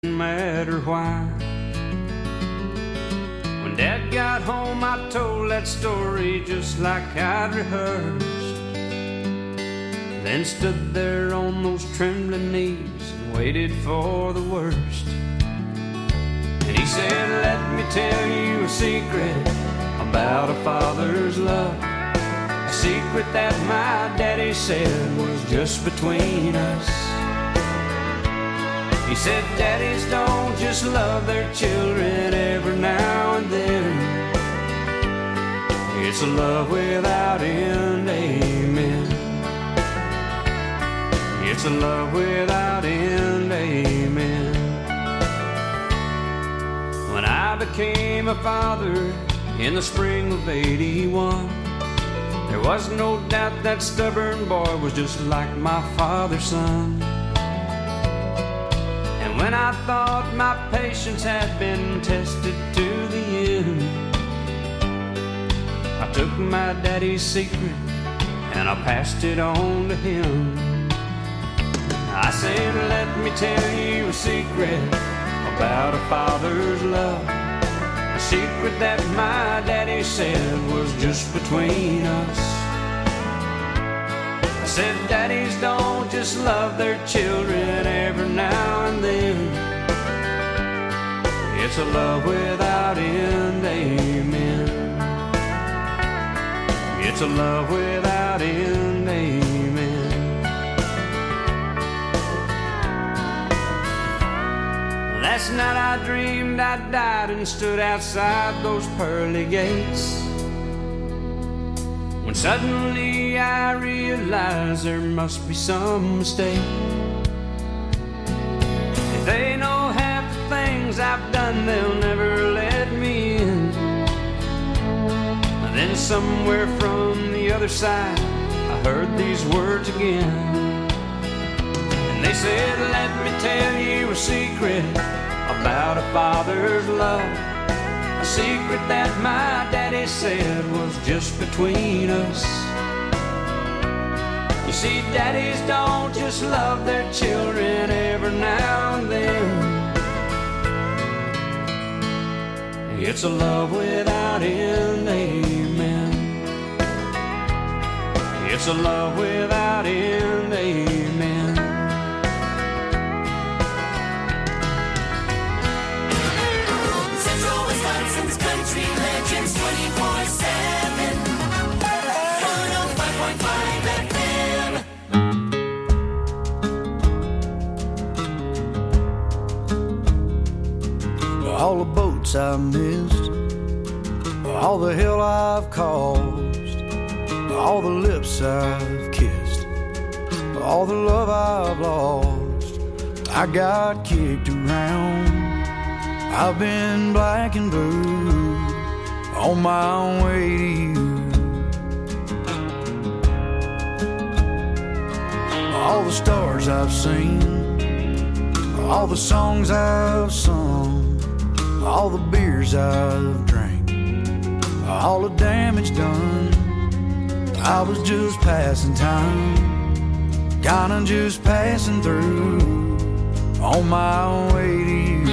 matter why. When Dad got home, I told that story just like I'd rehearsed. Then stood there on those trembling knees and waited for the worst. And he said, let me tell you a secret about a father's love. A secret that my daddy said was just between us. He said, daddies don't just love their children every now and then. It's a love without end, amen. It's a love without end, amen. When I became a father in the spring of '81, there was no doubt that stubborn boy was just like my father's son. And when I thought my patience had been tested to the end, I took my daddy's secret and I passed it on to him. I said, let me tell you a secret about a father's love. A secret that my daddy said was just between us. I said, daddies don't just love their children every now and then. It's a love without end, amen. It's a love without end, amen. Last night I dreamed I died and stood outside those pearly gates, when suddenly I realized there must be some mistake. If they know half the things I've done, they'll never let me in. And then somewhere from the other side I heard these words again. And they said, let me tell you a secret about a father's love. A secret that my daddy said was just between us. You see, daddies don't just love their children every now and then. It's a love without end, amen. It's a love without end, amen. Central Wisconsin's country legends 24/7. 105.5 FM. All the boats I've missed, all the hell I've caused, all the lips I've kissed, all the love I've lost. I got kicked around, I've been black and blue on my way to you. All the stars I've seen, all the songs I've sung, all the beers I've drank, all the damage done. I was just passing time, kinda just passing through on my way to you.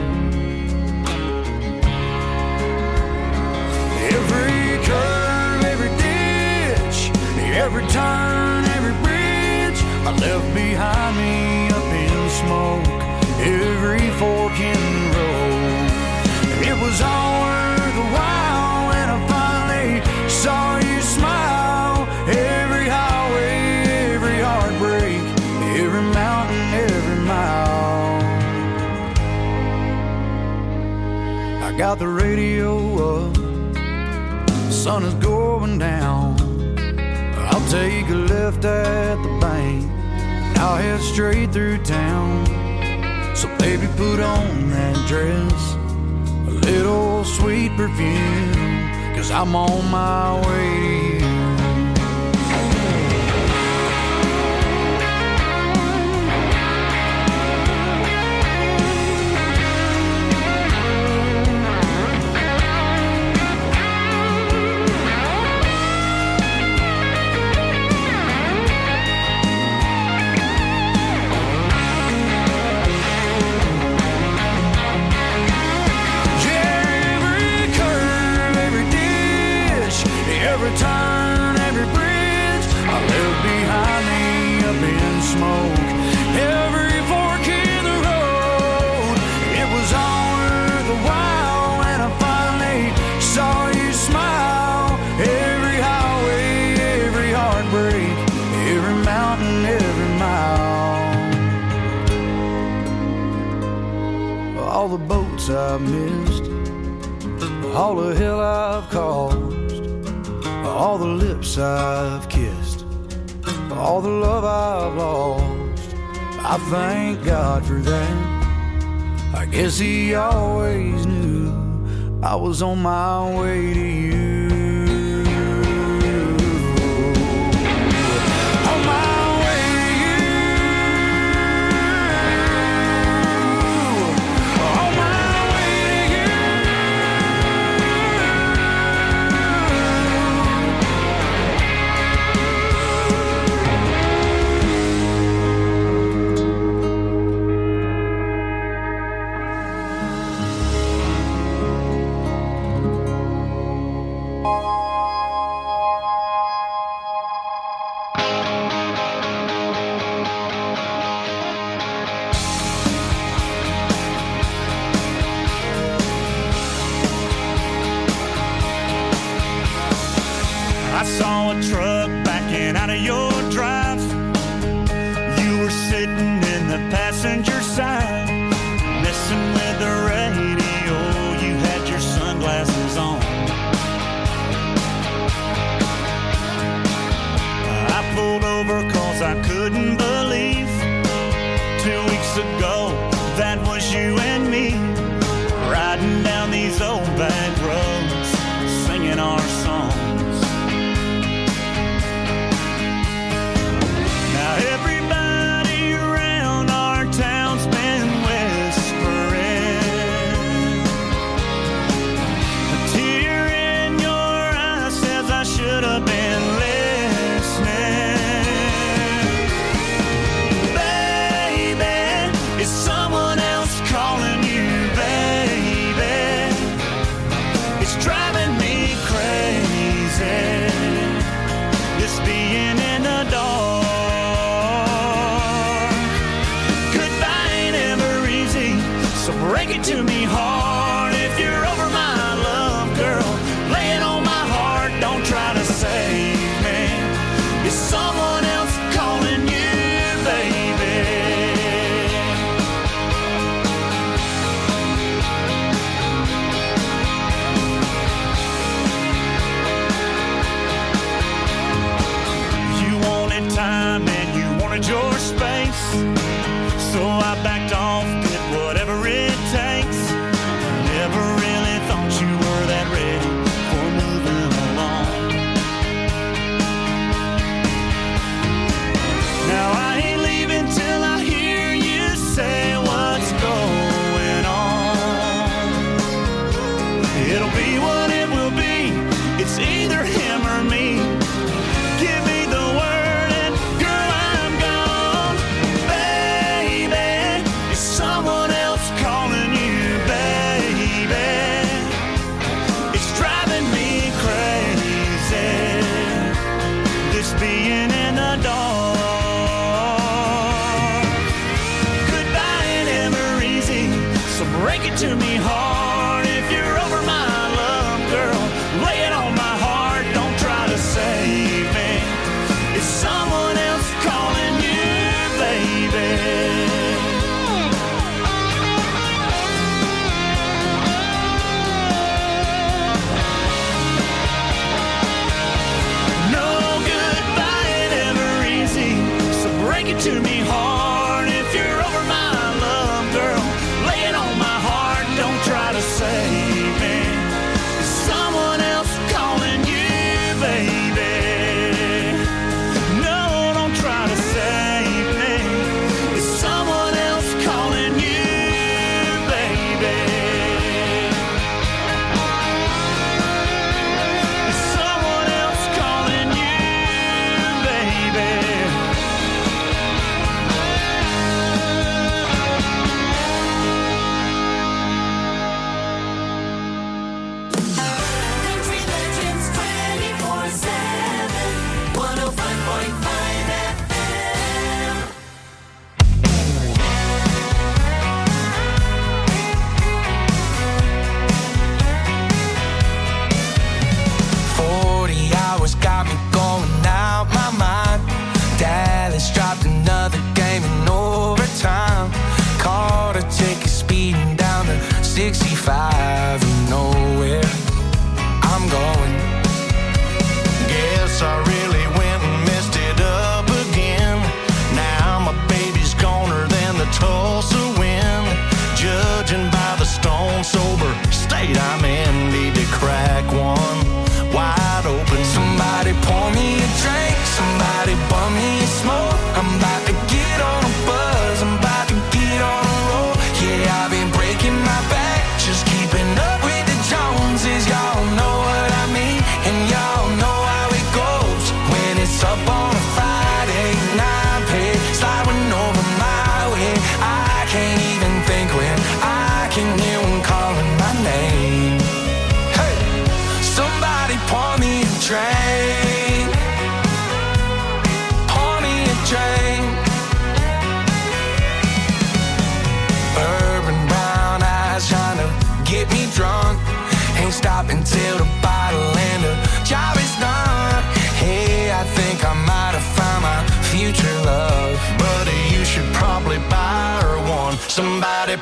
Every curve, every ditch, every turn, every bridge I left behind me up in smoke. Every fork in the road, it was all worth a while when I finally saw you smile. Every highway, every heartbreak, every mountain, every mile. I got the radio up, the sun is going down. I'll take a left at the bank and I'll head straight through town. So baby, put on that dress, a little sweet perfume, 'cause I'm on my way to you. all the boats I've missed, all the hell I've caused, all the lips I've kissed, all the love I've lost. I thank God for that. I guess he always knew I was on my way to you. On my way to you. On my way to you. I saw a truck backing out of your drive. You were sitting in the passenger side, messing with the radio. You had your sunglasses on. I pulled over cause I couldn't believe 2 weeks ago that was you and me, riding down these old back roads, singing our songs. Everybody around our town's been whispering. A tear in your eye says I should have been listening. Baby, is someone else calling you, baby? It's driving me crazy, this being in the dark. Break it to me hard if you're over my love, girl. Lay it on my heart, don't try to save me. Is someone else calling you, baby? You wanted time and you wanted your space, so I backed off, did whatever it takes. Never really thought you were that ready for moving along. Now I ain't leaving till I hear you say what's going on. It'll be what it will be, it's either him or me. Give me the word and girl, I'm gone. Baby, is someone else calling you, baby? It's driving me crazy, this being in the dark. Goodbye ain't ever easy, so break it to me hard if you're over my love, girl. Lay it on my heart, don't try to save me. Is someone else calling you, baby? No goodbye ain't ever easy, so break it to me hard if you're over my love, girl. Lay it on my heart, don't try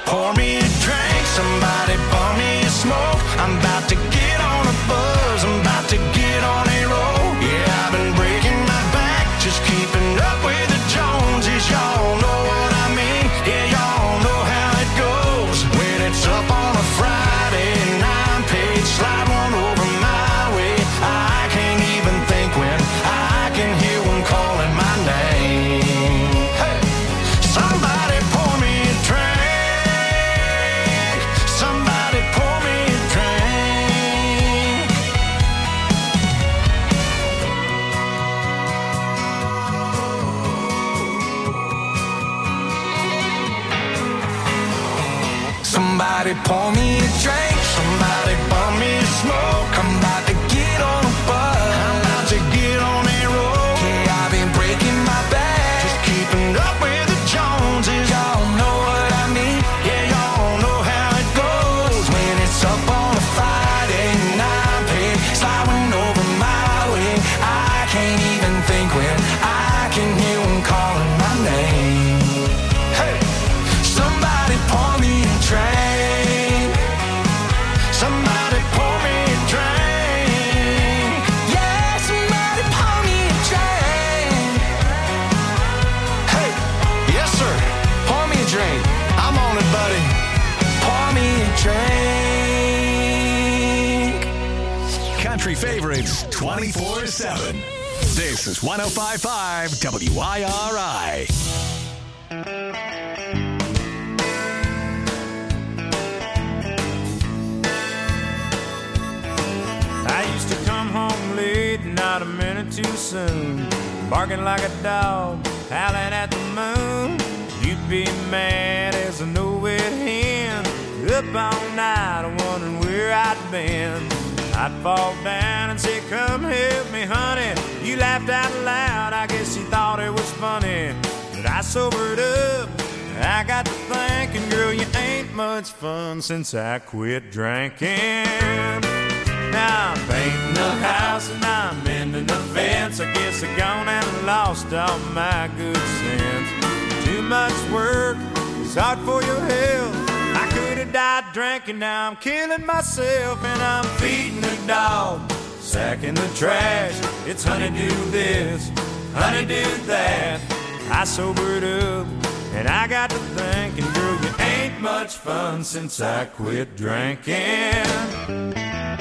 pour me a drink. Somebody pour me a smoke. I'm about to get on a buzz. I'm about to get on a roll. Yeah, I've been breaking my back, just keeping up with the Joneses. Y'all know what I mean. Yeah, y'all know how it goes. When it's up on a Friday and I'm paid, slide one over my way. I can't even think when I can hear one calling my name. Hey, somebody pour me a drink. Somebody pour me a drink. Somebody pour me a drink. Somebody pour me a smoke. I'm about to get on a bus. I'm about to get on a roll. Yeah, I've been breaking my back, just keeping up with the Joneses. Y'all know what I mean. Yeah, y'all know how it goes. When it's up on a Friday and I'm paid, sliding over my way. I can't even think when I can hear one calling my name. Hey, somebody pour me a drink. Somebody pour me a drink. Yeah, somebody pour me a drink. Hey, yes sir, pour me a drink. I'm on it, buddy. Pour me a drink. Country favorites 24/7. This is 105.5 WIRI. I used to come home late, not a minute too soon, barking like a dog, howling at the moon. You'd be mad as a no-wit hen, up all night wondering where I'd been. I'd fall down and say, come help me, honey. You laughed out loud, I guess you thought it was funny. But I sobered up, I got to thinking, girl, you ain't much fun since I quit drinking. Now I'm painting the house and I'm mending the fence. I guess I gone and lost all my good sense. Too much work, it's hard for your health. I could have died drinking, now I'm killing myself. And I'm feeding the dog, sacking the trash. It's honeydew this, honeydew that. I sobered up and I got to thinking, girl, you ain't much fun since I quit drinking.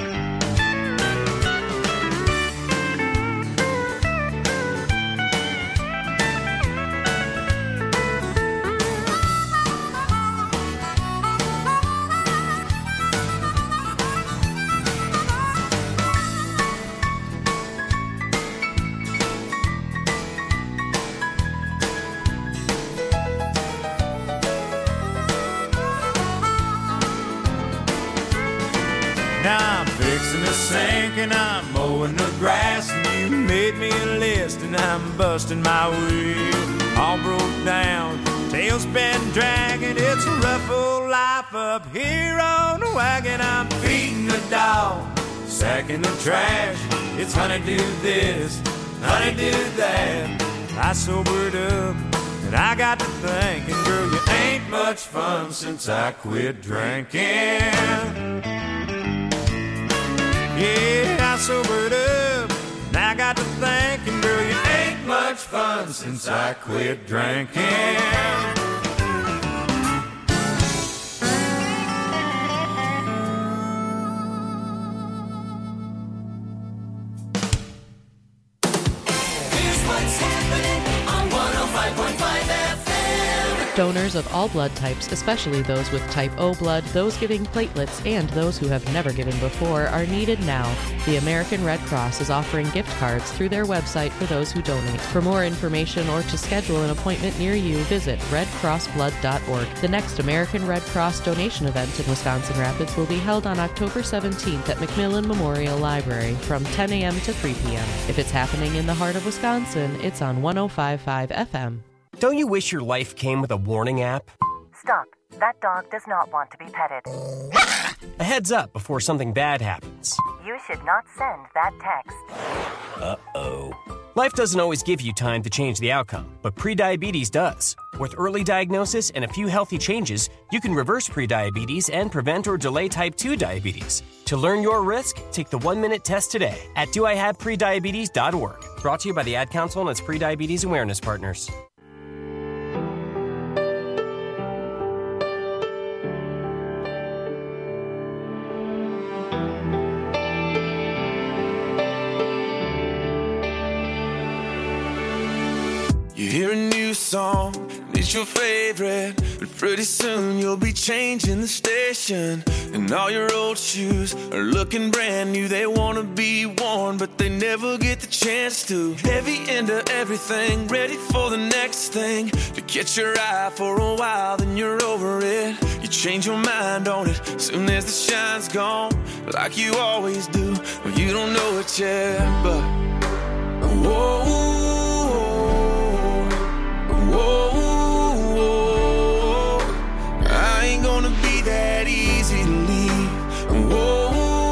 Now I'm fixing the sink and I'm mowing the grass, and you made me a list and I'm busting my wheel. All broke down, tail's been dragging. It's a rough old life up here on the wagon. I'm feeding the dog, sacking the trash. It's honeydew this, honeydew that. I sobered up and I got to thinking, girl, you ain't much fun since I quit drinking. Yeah, I sobered up, and I got to thinking, girl, you ain't much fun since I quit drinking. Here's what's happening on 105.5 FM. Donors of all blood types, especially those with type O blood, those giving platelets, and those who have never given before, are needed now. The American Red Cross is offering gift cards through their website for those who donate. For more information or to schedule an appointment near you, visit redcrossblood.org. The next American Red Cross donation event in Wisconsin Rapids will be held on October 17th at McMillan Memorial Library from 10 a.m. to 3 p.m. If it's happening in the heart of Wisconsin, it's on 105.5 FM. Don't you wish your life came with a warning app? Stop. That dog does not want to be petted. A heads up before something bad happens. You should not send that text. Uh-oh. Life doesn't always give you time to change the outcome, but prediabetes does. With early diagnosis and a few healthy changes, you can reverse prediabetes and prevent or delay type 2 diabetes. To learn your risk, take the 1-minute test today at doihaveprediabetes.org. Brought to you by the Ad Council and its Prediabetes Awareness Partners. You hear a new song, it's your favorite, but pretty soon you'll be changing the station. And all your old shoes are looking brand new. They wanna be worn, but they never get the chance to. Heavy into everything, ready for the next thing. To catch your eye for a while, then you're over it. You change your mind on it, soon as the shine's gone, like you always do. Well, you don't know it yet, but whoa. Whoa, I ain't gonna be that easy to leave. Whoa,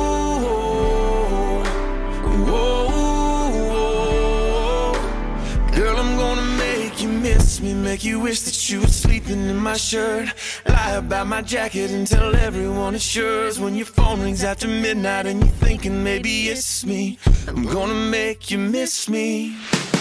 whoa, girl, I'm gonna make you miss me, make you wish that you were sleeping in my shirt. Lie about my jacket and tell everyone it's yours. When your phone rings after midnight and you're thinking maybe it's me, I'm gonna make you miss me.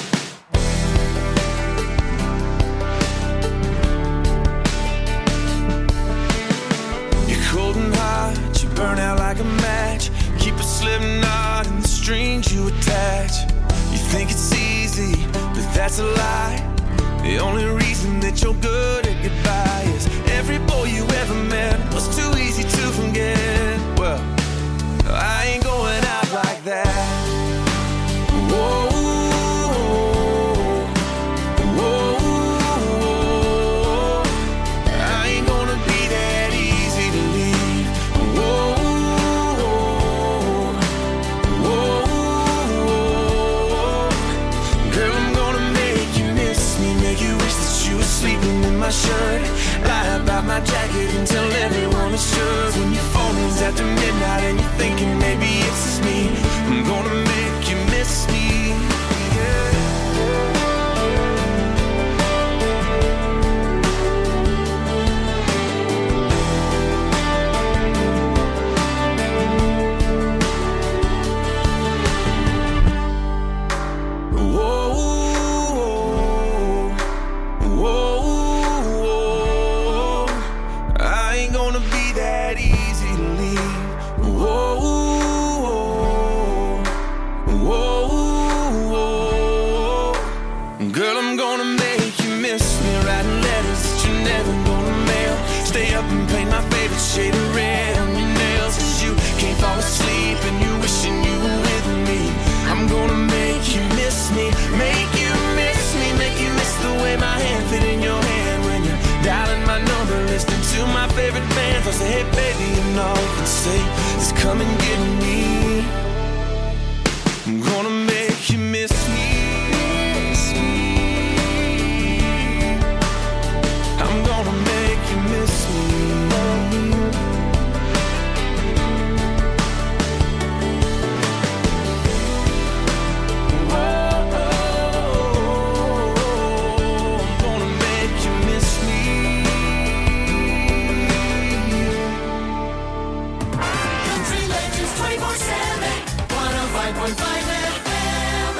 Cold and hot, you burn out like a match. Keep a slip knot in the strings you attach. You think it's easy, but that's a lie. The only reason that you're good at goodbye is every boy you ever met was too easy to forget. Well, I ain't going out like that. Whoa. My shirt, lie about my jacket and tell everyone it's yours. When your phone rings after midnight and you're thinking maybe it's just me, I'm gonna make you miss me. Girl, I'm gonna make you miss me, writing letters that you're never gonna mail. Stay up and paint my favorite shade of red on your nails, 'cause you can't fall asleep and you're wishing you were with me. I'm gonna make you miss me, make you miss me, make you miss the way my hand fit in your hand when you're dialing my number, listening to my favorite bands. I'll say, hey baby, you know, and say, just come and get me. I'm gonna make you miss me. I'm gonna make you miss me. I'm gonna make you miss me. Country Legends 24/7, 105.5 FM.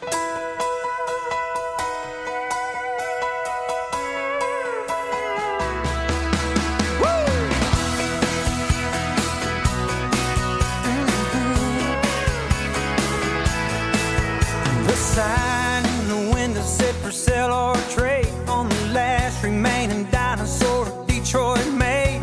The sign in the window said for sale or trade on the last remaining dinosaur Detroit made.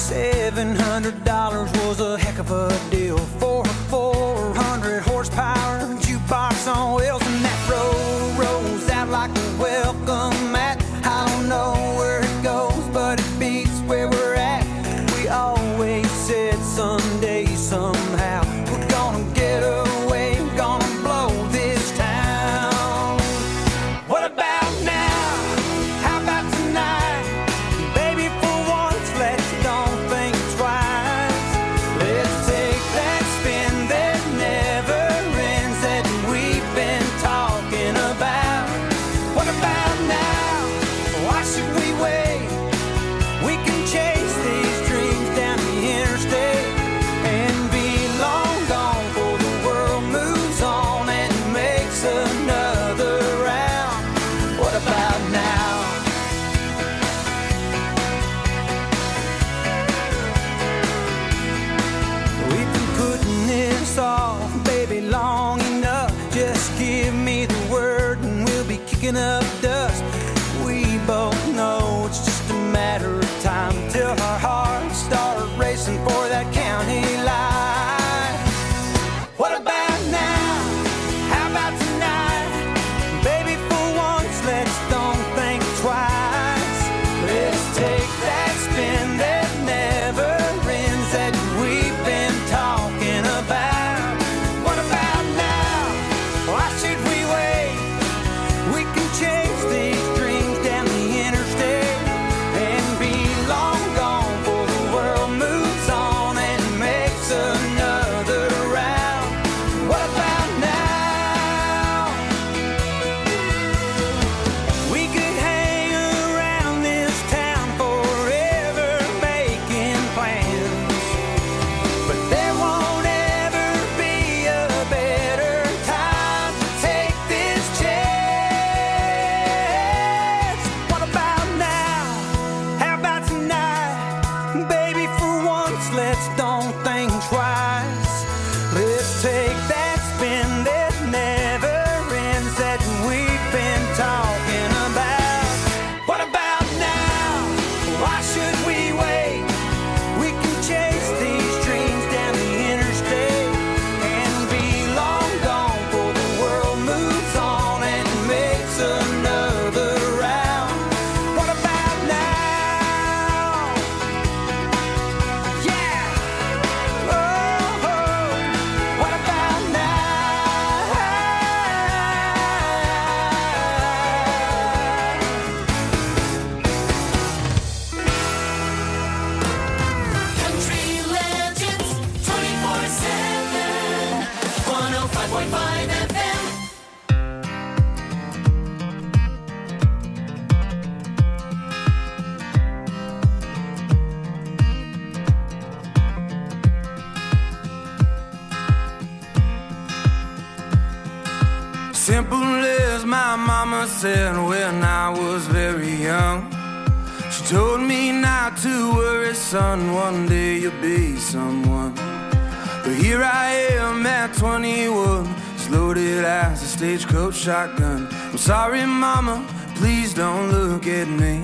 $700 was a heck of a deal for a 400 horsepower jukebox on wheels, and that road rolls out like a welcome mat. I don't know where it goes, but it beats where we're at. We always said someday, somehow, we're gonna get away, gonna blow this town. What about now? How about tonight? Baby, for once, let's don't think twice. Let's take that spin that never ends, that we've been let's don't think twice. Let's take that spin that never ends that we've been talking about. What about now? Why should we wait? We can chase these dreams down the interstate and be long gone before the world moves on and makes another round. What about now? Yeah. Oh, what about now? Country legends 24/7. 105.5 FM. Simple as my mama said when I was very young. She told me not to worry, son, one day you'll be someone. But here I am at 21, as loaded as a stagecoach shotgun. I'm sorry, mama, please don't look at me.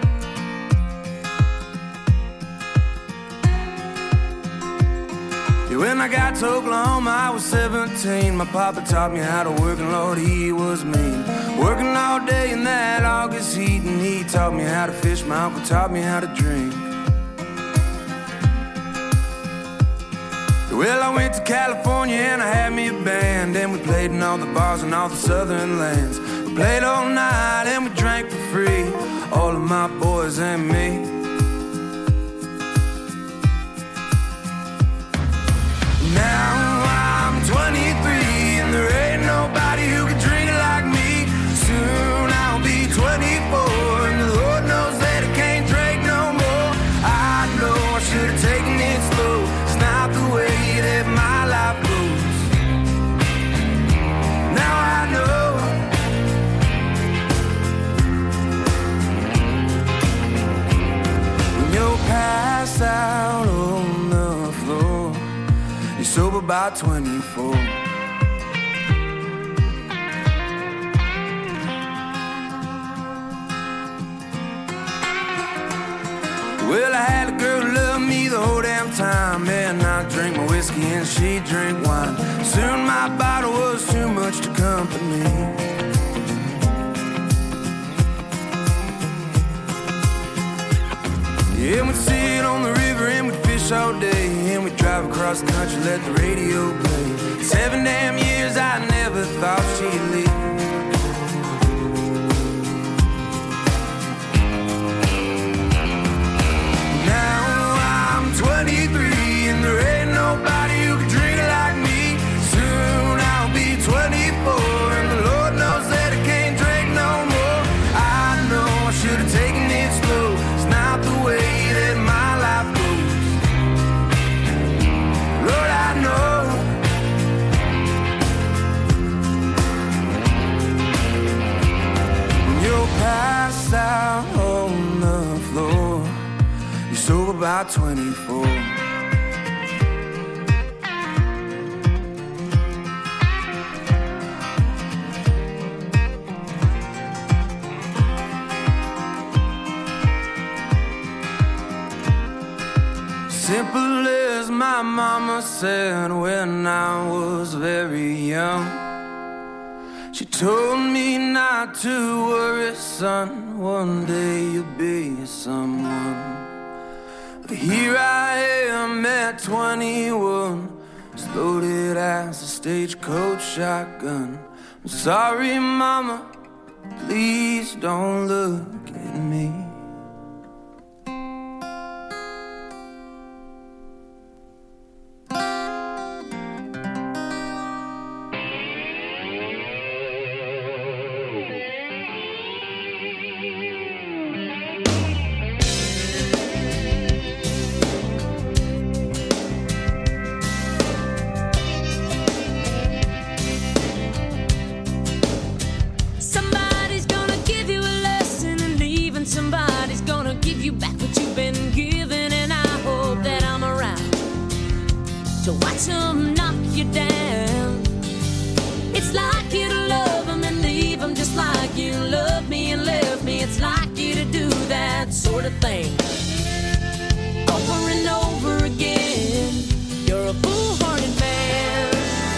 Yeah, when I got to Oklahoma, I was 17. My papa taught me how to work, and Lord, he was mean. Working all day in that August heat, and he taught me how to fish. My uncle taught me how to drink. Well, I went to California and I had me a band, and we played in all the bars in all the southern lands. We played all night and we drank for free, all of my boys and me. Now I'm 23 and there ain't nobody who can drink it like me. Soon I'll be 24 and the Lord knows that I can't drink no more. I know I should have taken it slow. It's not the way that my life goes. Now I know. When you're passed out on the floor, you're sober by 24. Well, I had a girl who loved me the whole damn time, and I drink my whiskey and she drink wine. Soon my bottle was too much to company. Yeah, we'd sit on the river and we'd fish all day, and we'd drive across the country, let the radio play. 7 damn years I never thought she'd leave. Now I'm 23 and there ain't nobody who can drink it like me. Soon I'll be 24 and the Lord knows that I can't drink no more. I know I should have taken it slow. It's not the way that my life goes. Lord, I know. When you're passed out on the floor, you're sober by 24. Simple as my mama said when I was very young. She told me not to worry, son, one day you'll be someone. But here I am at 21, as loaded as a stagecoach shotgun. I'm sorry, mama, please don't look at me. Somebody's gonna give you a lesson, and even somebody to watch them knock you down. It's like you to love them and leave them just like you loved me and left me. It's like you to do that sort of thing over and over again. You're a foolhardy man.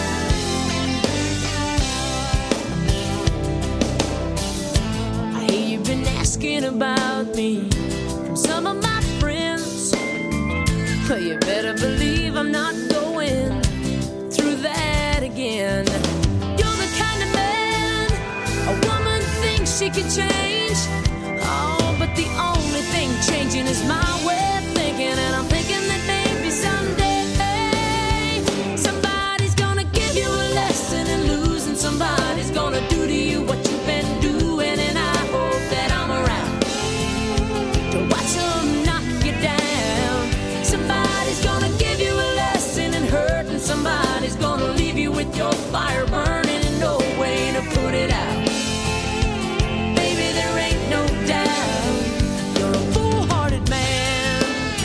I hear you've been asking about me from some of my friends. Well, you better believe I'm not going through that again. You're the kind of man a woman thinks she can change. Oh, but the only thing changing is my way of thinking. And I'm thinking that maybe someday somebody's gonna give you a lesson in losing. Somebody's gonna do to you what you've been doing. And I hope that I'm around to watch them knock you down. Somebody's gonna give you a lesson in hurt, and somebody's gonna leave you with your fire burning and no way to put it out. Baby, there ain't no doubt you're a foolhardy man.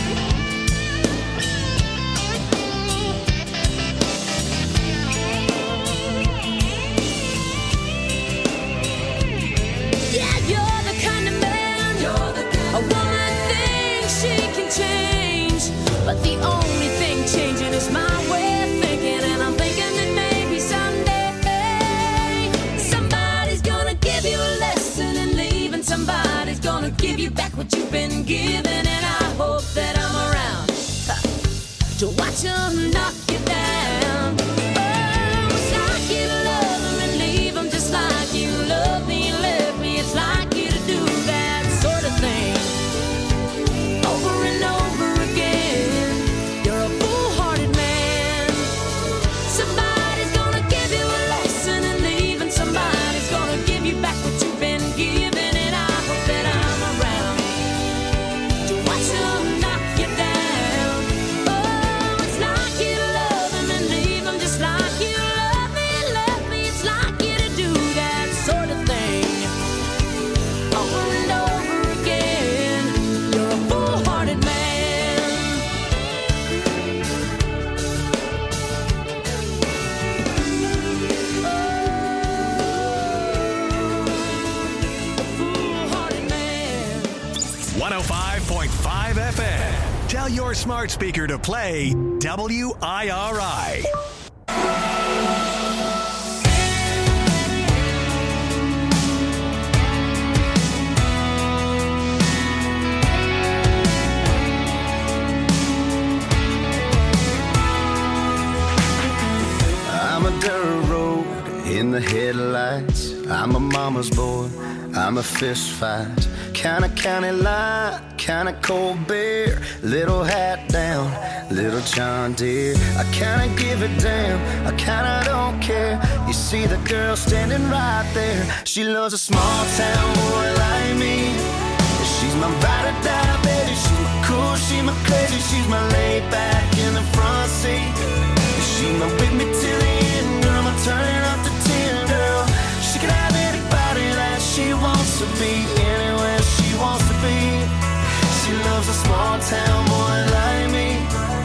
Yeah, you're the kind of man a woman thinks she can change, but the only thing changing is my way of thinking. And I'm thinking that maybe someday somebody's gonna give you a lesson in leaving. Somebody's gonna give you back what you've been given. And I hope that I'm around to watch them knock you down. Oh, it's like you to love them and leave them just like you love me and left me. It's like you to do that sort of thing over and over again. You're a foolhardy man. Somebody's gonna give you a lesson in leaving. Somebody's gonna give you back what you've been given. And I hope that I'm around to watch them knock you down. Oh, it's like you to love them and leave them just like you love me and left me. It's like you to do that sort of thing over and over again. You're a foolhardy man. Foolhardy man. 105.5 FM. Tell your smart speaker to play WIRI. I'm a dirt road in the headlights. I'm a mama's boy. I'm a fist fight. Kinda county line, kinda cold beer. Little hat down, little John Deere. I kinda give it down, I kinda don't care. You see the girl standing right there. She loves a small town boy like me. She's my ride or die, baby. She's my cool, she's my crazy. She's my laid back in the front seat. She's my with me till the end, girl. I'm turning up to 10, girl. She can have anybody that she wants to be, anywhere she wants to be. She loves a small town boy like me.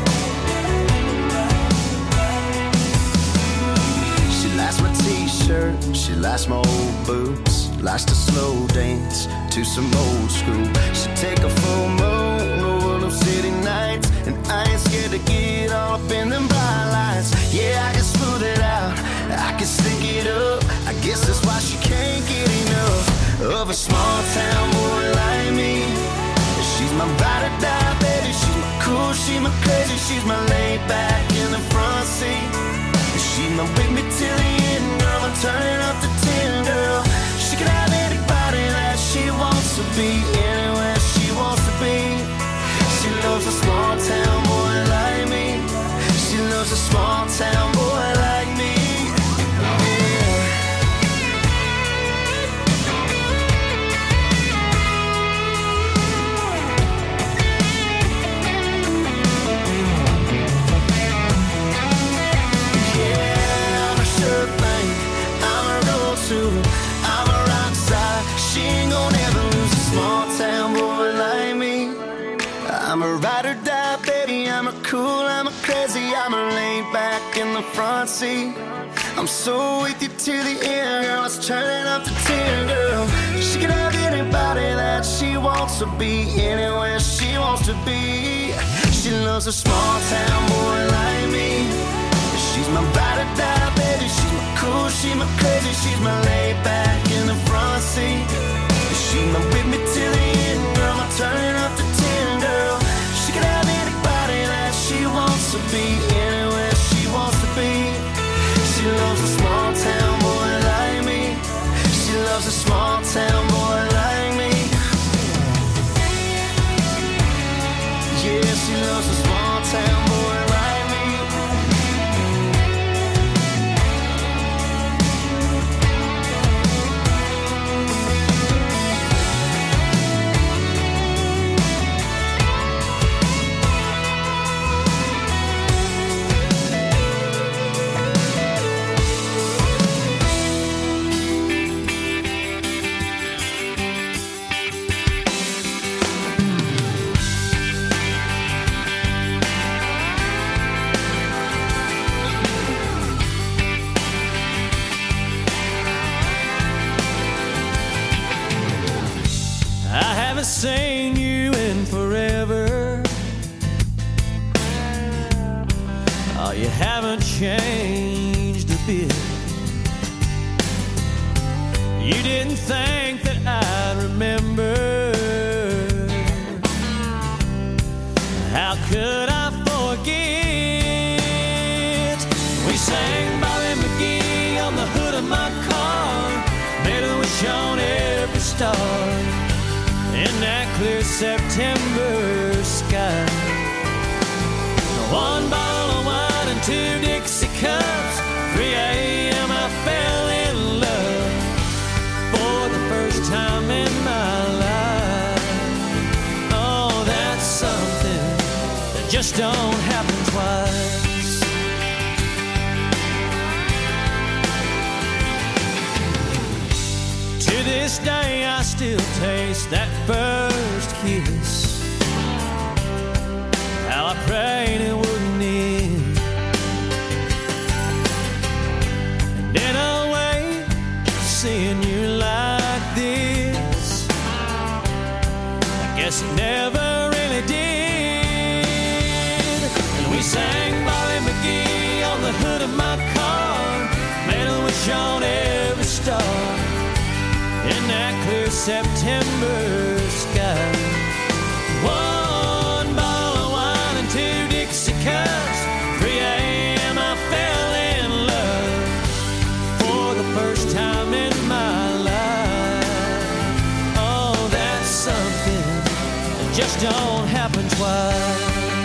She likes my t-shirt, she likes my old boots, likes to slow dance to some old school. She take a full moon over them city nights, and I ain't scared to get all up in them bright lights. Yeah, I can smooth it out, I can stick it up. I guess that's why she can't get enough of a small town boy like me. She's my ride or die, baby. She's my cool, she's my crazy. She's my laid back in the front seat. She's my with me till the end, girl. I'm turning up to 10, girl. She can have anybody that she wants to be, anywhere she wants to be. She loves a small town boy like me. She loves a small town boy like me. I'm a rock star. She ain't gonna ever lose a small town boy like me. I'm a ride or die, baby. I'm a cool, I'm a crazy, I'm laid back in the front seat. I'm so with you to the end, girl, it's turning up to 10, girl. She can have anybody that she wants to be, anywhere she wants to be. She loves a small town boy like me. She's my ride or die, baby, she's my cool, she's my crazy, she's my laid back in the front seat. She's my with me to the end, girl, I'm turning up to 10, girl. She can have anybody that she wants to be, anywhere she wants to be. She loves a small town boy like me. She loves a small town boy like me. Yeah, she loves a small town boy like me. Seen you in forever. Oh, you haven't changed a bit. You didn't think that I'd remember. How could I forget? We sang Bobby McGee on the hood of my car, made a wish on every star. In that clear September sky, one bottle of wine and 2 Dixie cups. 3 a.m. I fell in love for the first time in my life. Oh, that's something that just don't happen twice. To this day I still taste that first kiss. How I prayed it wouldn't end. And in a way, seeing you like this, I guess it never really did. And we sang Bobby McGee on the hood of my car, made a wish on every star. In that clear September sky, 1 bottle of wine and 2 Dixie cups. 3 a.m. I fell in love for the first time in my life. Oh, that's something that just don't happen twice.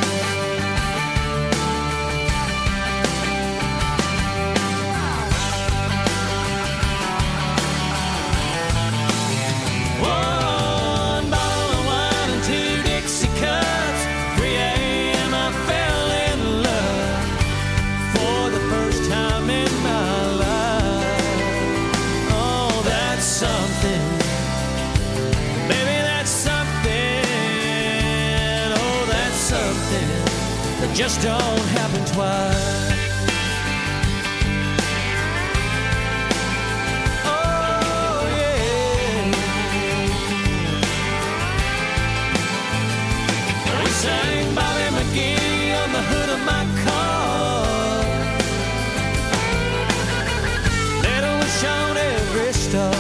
Just don't happen twice. Oh yeah. We sang Bobby McGee on the hood of my car, made a wish on every star.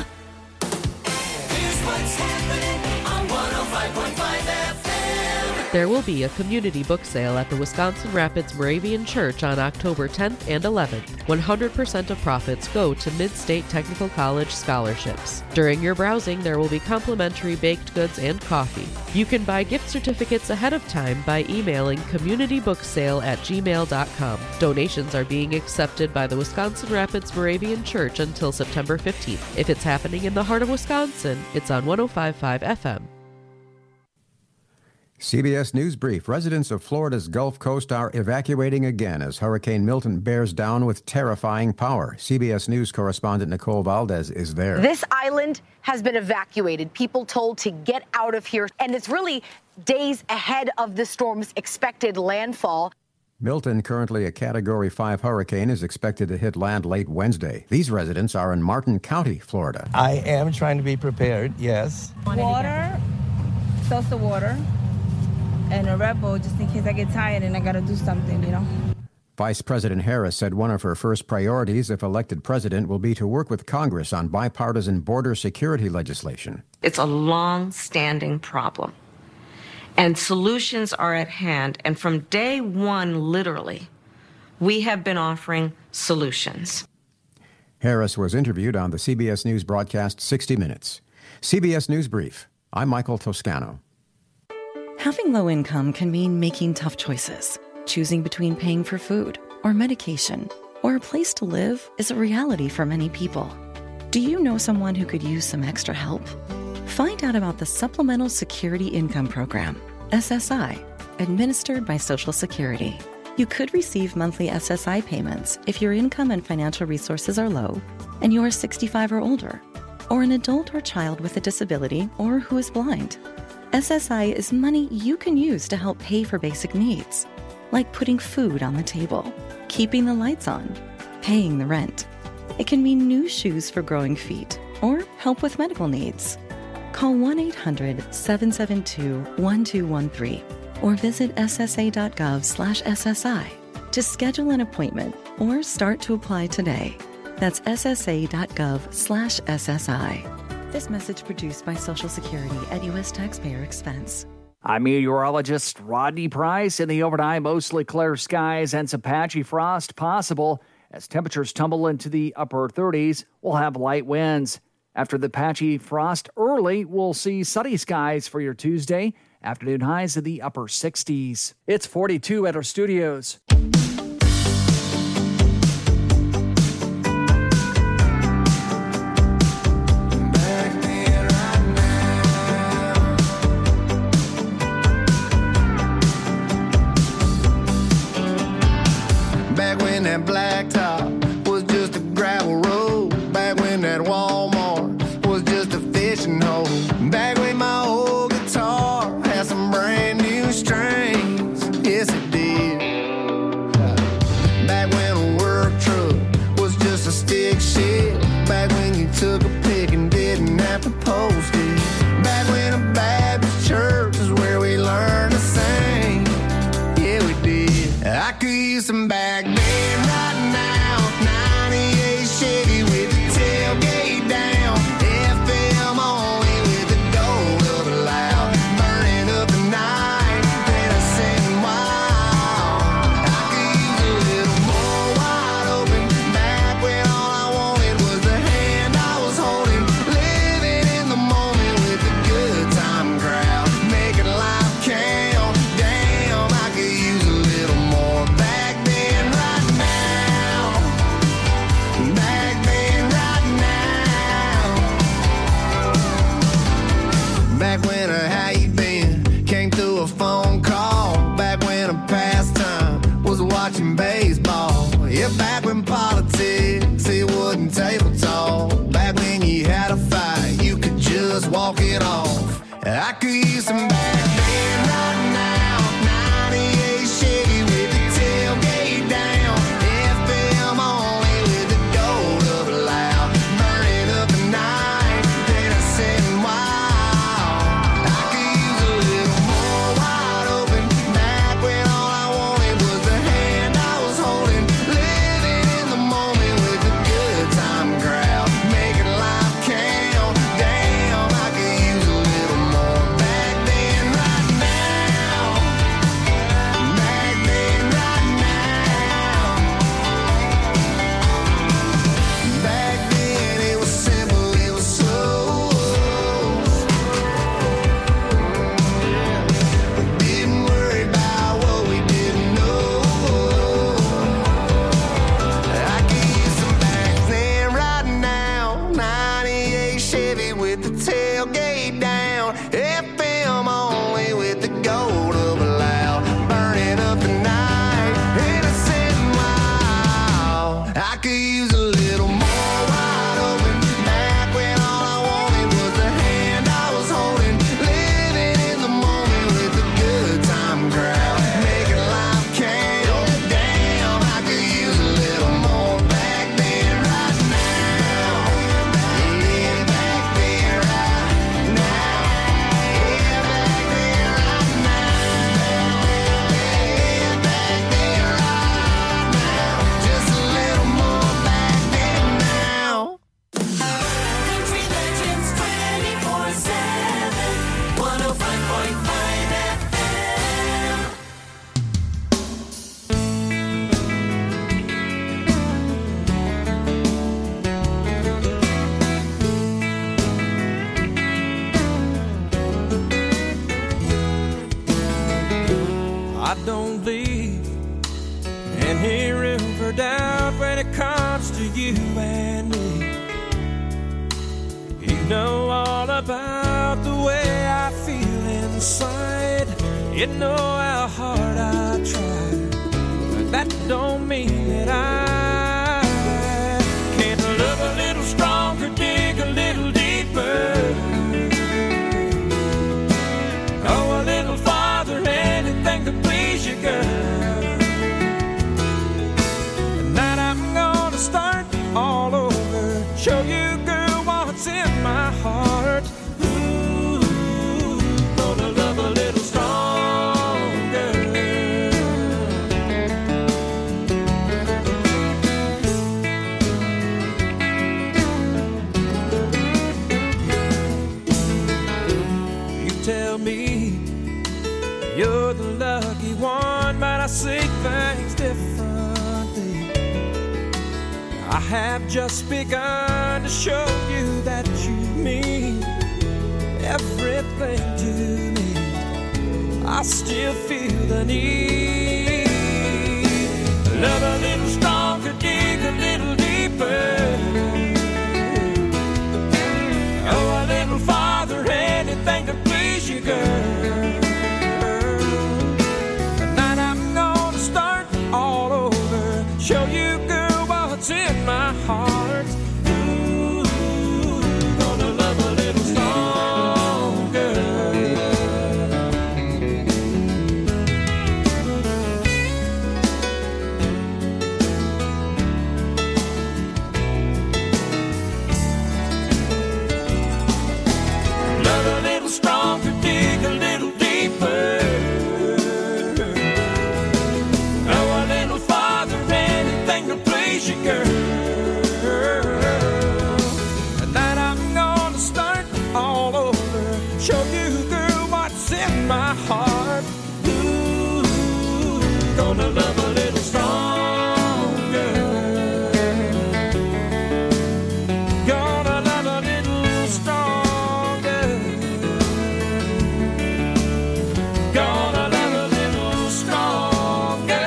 Here's what's happening on 105.5 FM. There will be a community book sale at the Wisconsin Rapids Moravian Church on October 10th and 11th. 100% of profits go to Mid-State Technical College scholarships. During your browsing, there will be complimentary baked goods and coffee. You can buy gift certificates ahead of time by emailing communitybooksale@gmail.com. Donations are being accepted by the Wisconsin Rapids Moravian Church until September 15th. If it's happening in the heart of Wisconsin, it's on 105.5 FM. CBS News Brief. Residents of Florida's Gulf Coast are evacuating again as Hurricane Milton bears down with terrifying power. CBS News correspondent Nicole Valdez is there. This island has been evacuated. People told to get out of here. And it's really days ahead of the storm's expected landfall. Milton, currently a Category 5 hurricane, is expected to hit land late Wednesday. These residents are in Martin County, Florida. I am trying to be prepared, yes. Water, salsa water, and a Red Bull just in case I get tired and I got to do something, you know. Vice President Harris said one of her first priorities, if elected president, will be to work with Congress on bipartisan border security legislation. It's a long-standing problem, and solutions are at hand. And from day one, literally, we have been offering solutions. Harris was interviewed on the CBS News broadcast 60 Minutes. CBS News Brief. I'm Michael Toscano. Having low income can mean making tough choices. Choosing between paying for food or medication or a place to live is a reality for many people. Do you know someone who could use some extra help? Find out about the Supplemental Security Income Program, SSI, administered by Social Security. You could receive monthly SSI payments if your income and financial resources are low and you are 65 or older, or an adult or child with a disability or who is blind. SSI is money you can use to help pay for basic needs, like putting food on the table, keeping the lights on, paying the rent. It can mean new shoes for growing feet or help with medical needs. Call 1-800-772-1213 or visit ssa.gov/SSI to schedule an appointment or start to apply today. That's ssa.gov/SSI. This message produced by Social Security at U.S. taxpayer expense. I'm meteorologist Rodney Price. In the overnight, mostly clear skies and some patchy frost possible. As temperatures tumble into the upper 30s, we'll have light winds. After the patchy frost early, we'll see sunny skies for your Tuesday. Afternoon highs in the upper 60s. It's 42 at our studios. That blacktop was just a gravel road. Back when that Walmart was just a fishing hole. Back when my old guitar had some brand new strings. Yes, it did. Back when a work truck was just a stick shift. Back when you took a pic and didn't have to post it. Back when a Baptist church is where we learned to sing. Yeah, we did. I could use some back then. Walk it off. I could use some back then right now. 98 Chevy with the tailgate down. FM only with the gold up loud. Burning up the night, then I sit wild. I could use a little more wide open. Back when all I wanted was the hand I was holding. Living in the moment with the good time crowd. Making life count. Damn, I could use a little more back then, with the tailgate down. FM only with the gold of a loud. Burning up the night, innocent and wild. I could use a little more wide open. Back when all I wanted was the hand I was holding. Living in the moment with a good time crowd. Making life count. Damn, I could use a little more back then right now. Yeah, back then right now. Yeah, back then right now. Yeah, back then right now. Just a little more back then now. Country Legends 24/7, 105.5 FM. I don't leave any room for doubt when it comes to you and me. You know all about the way I feel inside. You know how hard I try, but that don't mean that I can't love a little stronger, dig a little deeper. Go a little farther, anything to please you, girl. Tonight I'm gonna start all over, show you, girl, what's in my heart. Ooh, gonna love a little stronger. You tell me you're the lucky one, but I see things differently. I have just begun to show you that you mean everything to me. I still feel the need. Love a little stronger, dig a little deeper. Go a little farther, anything to please you, girl. Tonight I'm gonna start all over, show you, girl, what's in my heart. Ooh, gonna love a little stronger. Love a little stronger, dig a little deeper. Go a little farther, anything to please you, girl. Tonight I'm gonna start all over, show you, girl, what's in my heart. Ooh, gonna love a little stronger. Gonna love a little stronger. Gonna love a little stronger.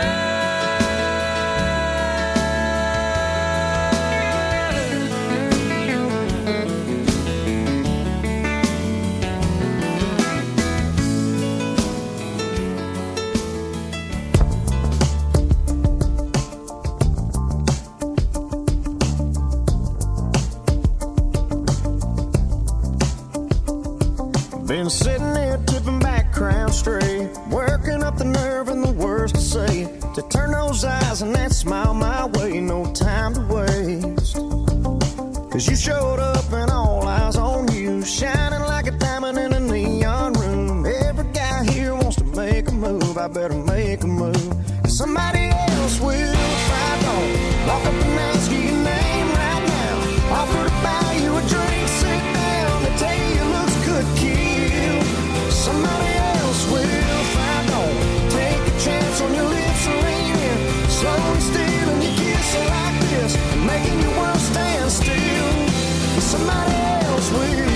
Been sitting here tipping back, crown straight, working up the nerve and the words to say, to turn those eyes and that smile my way. No time to waste, 'cause you showed up and all eyes on you, shining like a diamond in a neon room. Every guy here wants to make a move, I better make a move, 'cause somebody else will if I don't. Walk up and ask you your name right now, offer to buy you a drink, sit down, they tell you your looks could kill. Somebody else will if I don't. Take a chance on your lips and lean in, slowly stealing your kiss like this, making your world stand still. Somebody else will.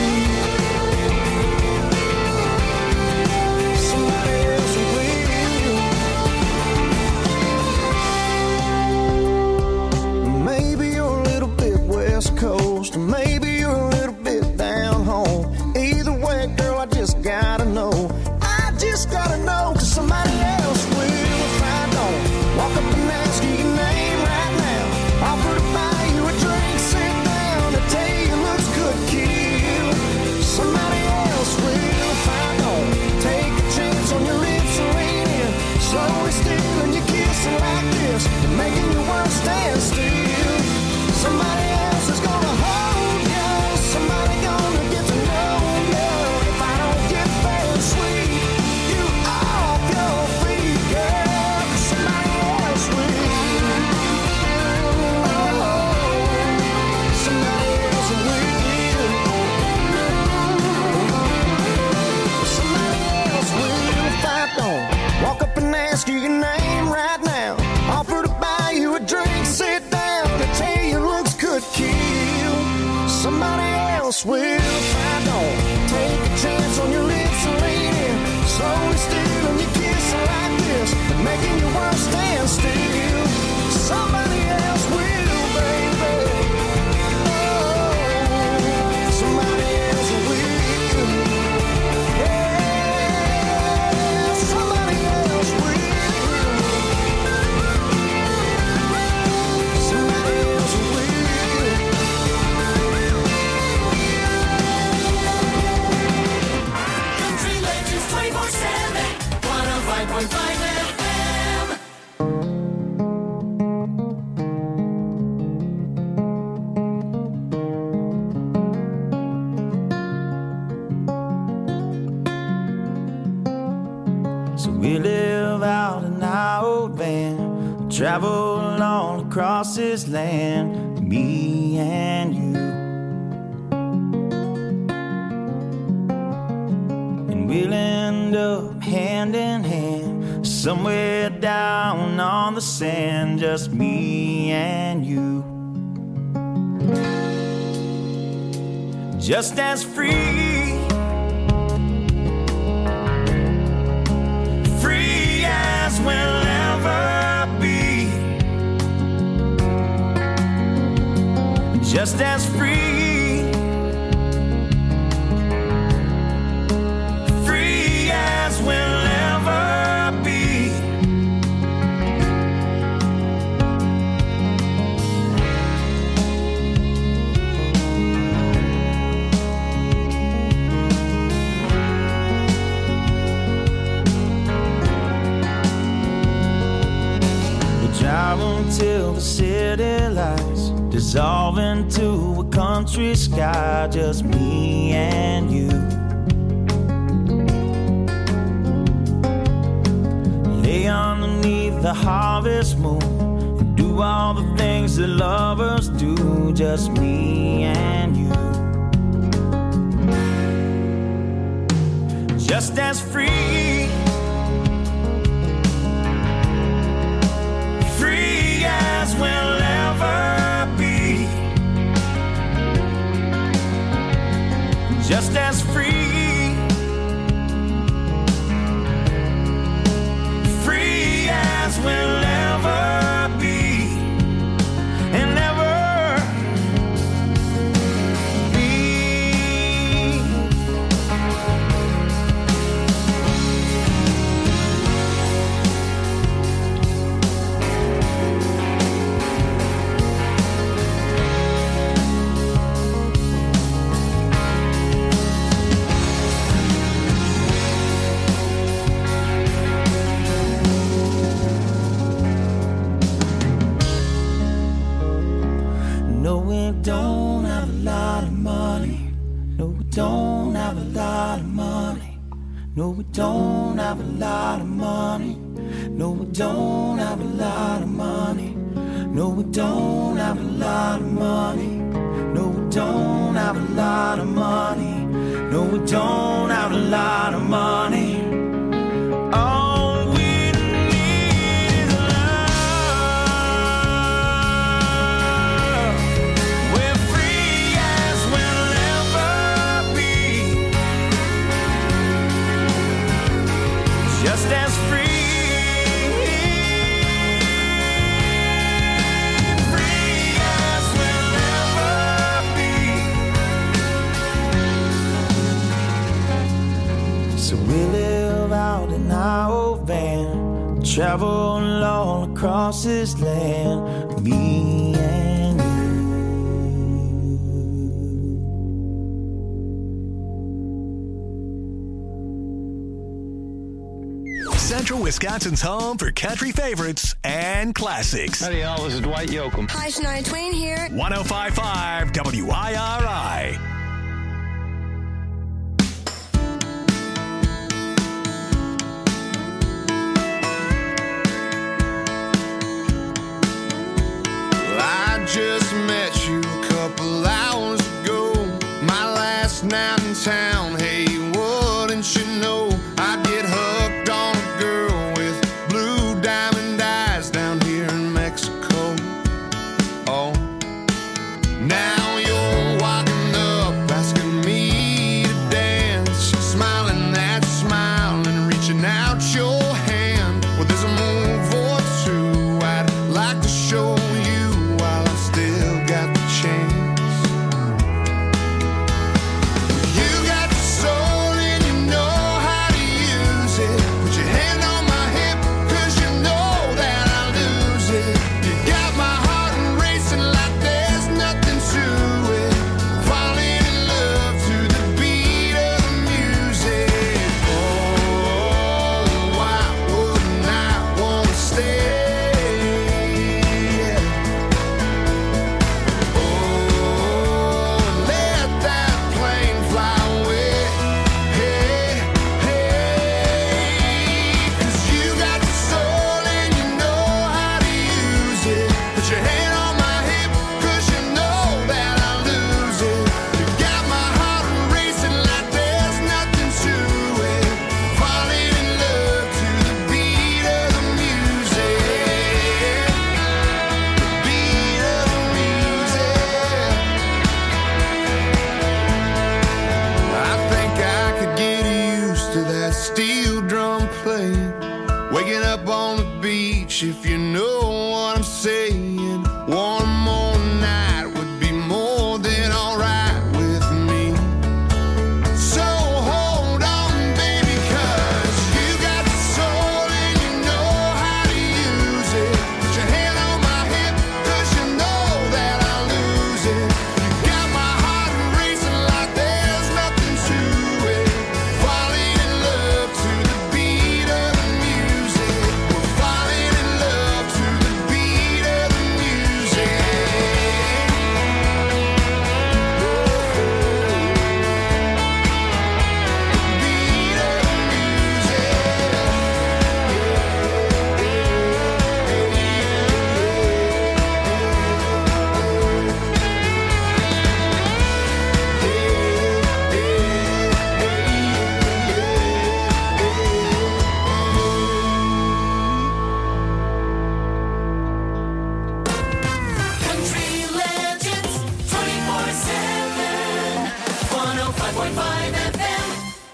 Somebody else will. else will. I don't take a chance on your lips, lady. Slowly stealing your kiss like this, making your world stand still. Somebody else will, baby. Oh, somebody else will. Yeah, somebody else will. Somebody else will. Country Legends 24/7, 105.5 FM. So we live out in our old van, travel all across this land, me and you. And we'll end up hand in hand, somewhere down on the sand, just me and you. Just as free, free as we'll ever be. Just as free, free as we'll ever be. Drive until the city lights dissolve into a country sky, just me and you. Lay underneath the harvest moon and do all the things that lovers do, just me and you. Just as free, free as we'll ever be. Just as free, free as we'll ever be. And ever be. No, we don't have a lot of money. No, we don't have a lot of money. No, we don't have a lot of money. No, we don't have a lot of money. No, we don't have a lot of money. No, we don't have a lot of money. No, we don't have a lot of money. All we need is love. We're free as we'll ever be. Just as free. Free as we'll ever be. So we live out in our old van, travel all across this land, me and you. Central Wisconsin's home for country favorites and classics. Howdy, y'all. This is Dwight Yoakam. Hi, Shania Twain here. 105.5 WIRI. I just met you a couple hours ago. My last night in town. Hey, wouldn't you know I get hooked on a girl with blue diamond eyes down here in Mexico. Oh, now you're walking up wish, if you know what I'm saying, one more night would be more than alright with me. So hold on, baby, 'cause you got the soul and you know how to use it. Put your hand on my hip, 'cause you know that I'll lose it. You got my heart racing like there's nothing to it. Falling in love to the beat of the music. We're falling in love to the beat of the music. Country Legends 24/7. 105.5 FM.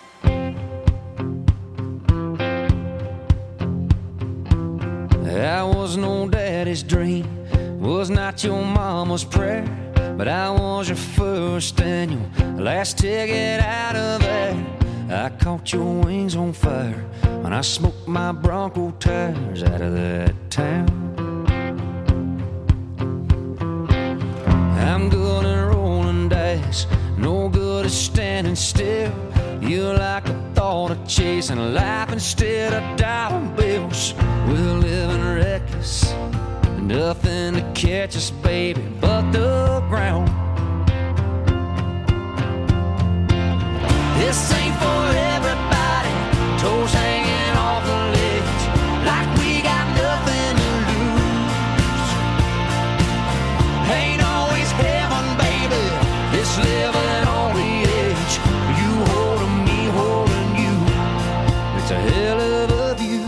I was no daddy's dream, was not your mama's prayer, but I was your first and your last ticket out of there. I caught your wings on fire when I smoked my Bronco tires out of that town. I'm good at rolling dice, no good at standing still. You like the thought of chasing life instead of dollar bills. We're living reckless, nothing to catch us, baby, but the ground. This ain't for everybody, toes hanging off the ledge, like we got nothing to lose. Ain't always heaven, baby, this living on the edge. You holding me, holding you, it's a hell of a view.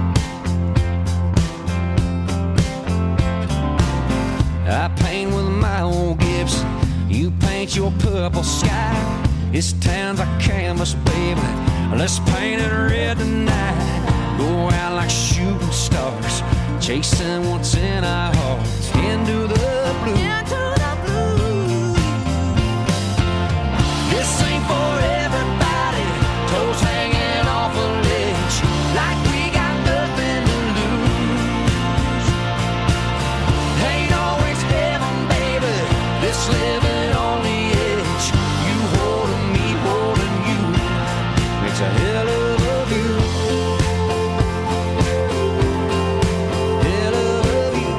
I paint with my old Gibson, you paint your purple sky. This town's a canvas, baby, let's paint it red tonight. Go out like shooting stars, chasing what's in our hearts, into the blue. This ain't for everybody, toes hanging off a ledge, like we got nothing to lose. Ain't always heaven, baby, this living on the edge. You holding me, holding you, it's a hell of a view. Hell of a view.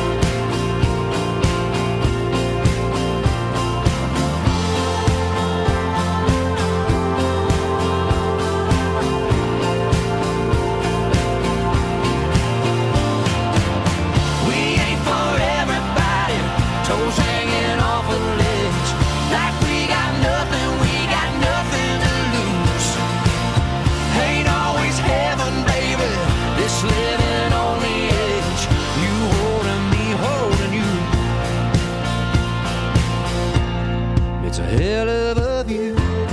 We ain't for everybody, toes hanging off a ledge, like we got nothing to lose. Ain't always heaven, baby, this living on the edge. You holding me, holding you, it's a hell of a view.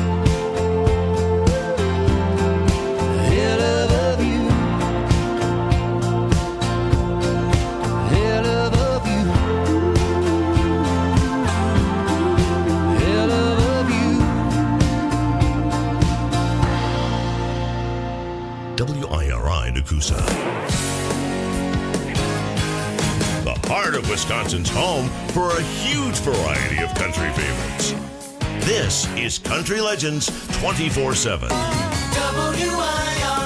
Hell of a view. Hell of a view. Hell of a view. WIRI Nakusa. The heart of Wisconsin's home for a huge variety of country favorites. This is Country Legends 24/7. WIRI